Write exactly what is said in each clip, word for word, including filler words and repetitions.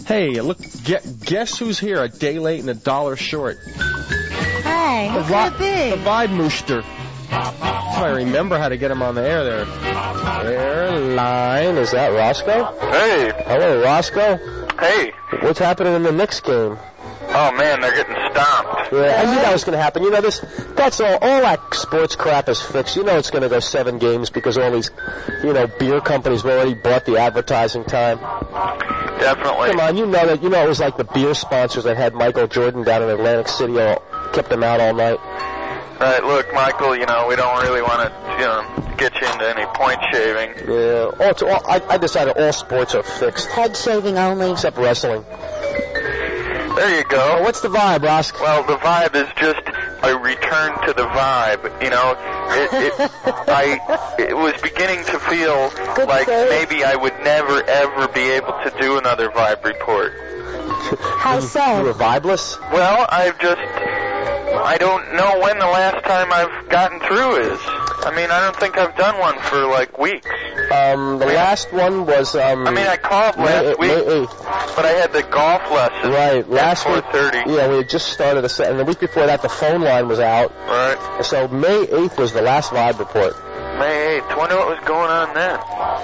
Hey, look, guess who's here? A day late and a dollar short. Hey, who could it be? The Vibe Mooster. I remember how to get him on the air there. Airline, is that Roscoe? Hey. Hello, Roscoe. Hey. What's happening in the Knicks game? Oh, man, they're getting stomped. Yeah, I knew that was going to happen. You know, this, that's all, all that sports crap is fixed. You know it's going to go seven games because all these, you know, beer companies have already bought the advertising time. Definitely. Come on, you know that. You know it was like the beer sponsors that had Michael Jordan down in Atlantic City, all, kept him out all night. Right, look, Michael, you know, we don't really want to, you know, get you into any point shaving. Yeah, all, it's all, I, I decided all sports are fixed. Head shaving only. Except wrestling. There you go. Well, what's the vibe, Rosk? Well, the vibe is just a return to the vibe. You know, it, it, I it was beginning to feel Good like save. maybe I would never, ever be able to do another vibe report. How so? You were vibeless? Well, I've just... I don't know when the last time I've gotten through is. I mean, I don't think I've done one for, like, weeks. Um, the last one was, um... I mean, I called last May, week, May eighth. but I had the golf lesson right, last at four week, thirty. yeah, we had just started a set, and the week before that, the phone line was out. Right. So May eighth was the last Vibe report. May eighth. Wonder what was going on then.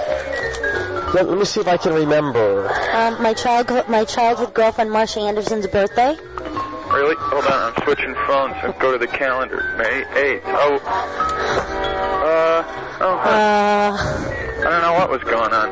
Let, let me see if I can remember. Um, my child, my childhood girlfriend, Marcia Anderson's birthday. Really? Hold on, I'm switching phones. So go to the calendar. May eighth. Oh. Uh, oh, huh. Uh, I don't know what was going on.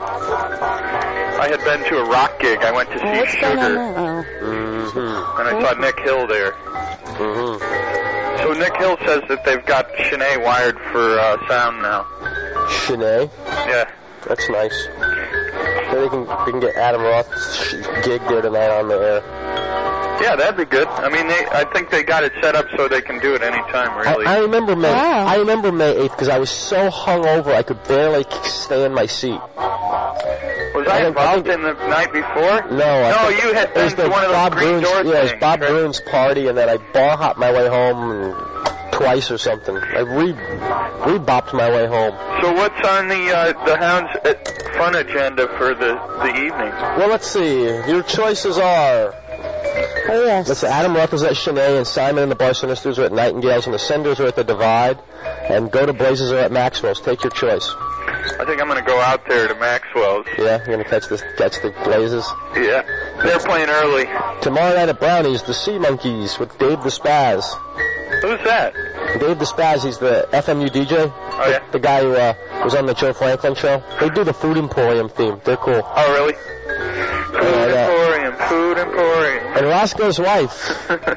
I had been to a rock gig. I went to see what's Sugar. going on now? Mm-hmm. And I saw Nick Hill there. Mm-hmm. So Nick Hill says that they've got Shanae wired for uh, sound now. Shanae? Yeah. That's nice. So they can, they can get Adam Roth's gig there tonight on the air. Yeah, that'd be good. I mean, they, I think they got it set up so they can do it anytime, really. I, I remember May. Wow. I remember May eighth because I was so hungover I could barely stay in my seat. Was I involved in the night before? No. I No, think you had it been was to the one of those Bob green Bruins, door Yeah, it was things, Bob right? Bruins' party, and then I bar hopped my way home and twice or something. I re re-bopped my way home. So what's on the uh, the Hounds uh, fun agenda for the, the evening? Well, let's see. Your choices are... Oh, yes. Let's see, Adam Roth is at Shanae, and Simon and the Barsonistas are at Nightingales, and the Senders are at the Divide, and Go to Blazes are at Maxwell's. Take your choice. I think I'm going to go out there to Maxwell's. Yeah, you're going to catch the, catch the Blazes? Yeah. They're playing early. Tomorrow night at Brownies, the Sea Monkeys with Dave the Spaz. Who's that? Dave the Spaz, he's the F M U D J. Oh, yeah? The, the guy who uh, was on the Joe Franklin show. They do the Food Emporium theme. They're cool. Oh, really? Food Yeah, Emporium, Food Emporium. And Roscoe's wife,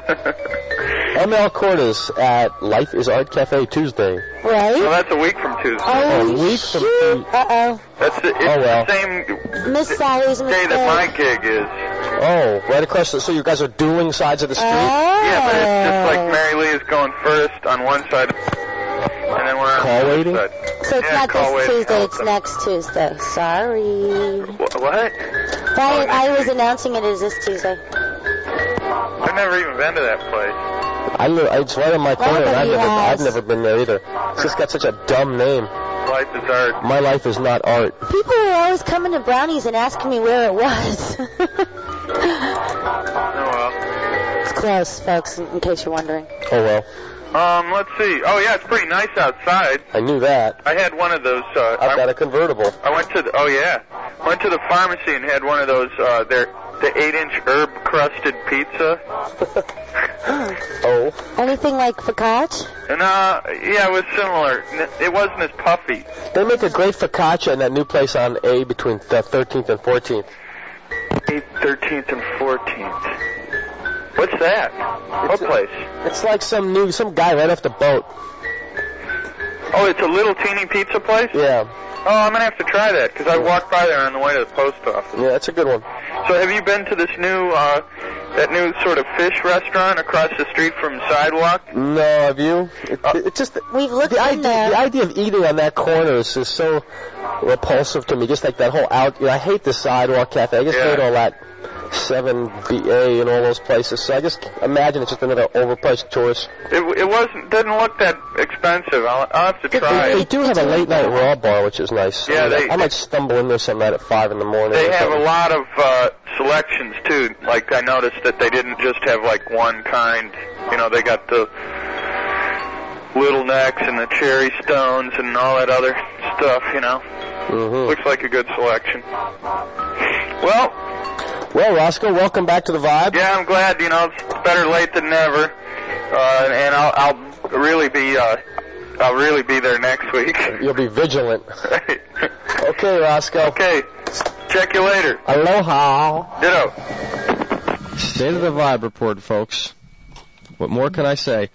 M L Cordes at Life is Art Cafe Tuesday. Right? Well, that's a week from Tuesday. Oh, A week from shoot. Uh-oh. That's the, it's Oh, well. the same Miss Sally's day mistake. that my gig is. Oh, right across the... So you guys are dueling sides of the street? Oh. Yeah, but it's just like Mary Lee is going first on one side, and then we're on Call the other waiting? side. So it's Yeah, not call this waiting Tuesday, it's also. next Tuesday. Sorry. Wh- What? I, Oh, I next was week. announcing it as this Tuesday. I've never even been to that place. I live, it's right on my corner, and I've Nobody never, has. I've never been there either. It's just got such a dumb name. Life is art. My life is not art. People were always coming to Brownies and asking me where it was. Oh, well. It's close, folks, in, in case you're wondering. Oh, well. Um, let's see. Oh, yeah, it's pretty nice outside. I knew that. I had one of those, uh, I've I, got a convertible. I went to, the, oh, yeah. Went to the pharmacy and had one of those, uh, their, the eight-inch herb-crusted pizza. Oh. Anything like focaccia? And, uh, yeah, it was similar. N- It wasn't as puffy. They make a great focaccia in that new place on A between the thirteenth and fourteenth. eighth, thirteenth, and fourteenth. What's that? What It's a- place? It's like some new, some guy right off the boat. Oh, it's a little teeny pizza place? Yeah. Oh, I'm going to have to try that, because I walked by there on the way to the post office. Yeah, it's a good one. So have you been to this new, uh, that new sort of fish restaurant across the street from Sidewalk? No, have you? It, Uh, it just We've looked the in idea, there. the idea of eating on that corner is just so repulsive to me. Just like that whole out. You know, I hate the Sidewalk Cafe. I just Yeah. hate all that seven B A and all those places. So I just imagine it's just another overpriced tourist. It, it wasn't, didn't look that expensive. I'll, I'll have to try They, it. they do have a late night raw bar, which is nice. Yeah, I, mean, they- I might stumble in there some night at five in the morning. They or have a something. lot of uh, selections too. Like I noticed that they didn't just have like one kind. You know, they got the Little Necks and the Cherry Stones and all that other stuff. You know, Mm-hmm. looks like a good selection. Well, Well, Roscoe, welcome back to the Vibe. yeah, I'm glad. You know, it's better late than never. Uh, and I'll, I'll really be, uh, I'll really be there next week. You'll be vigilant. Okay, Roscoe. Okay, check you later. Aloha. Ditto. State of the Vibe report, folks. What more can I say?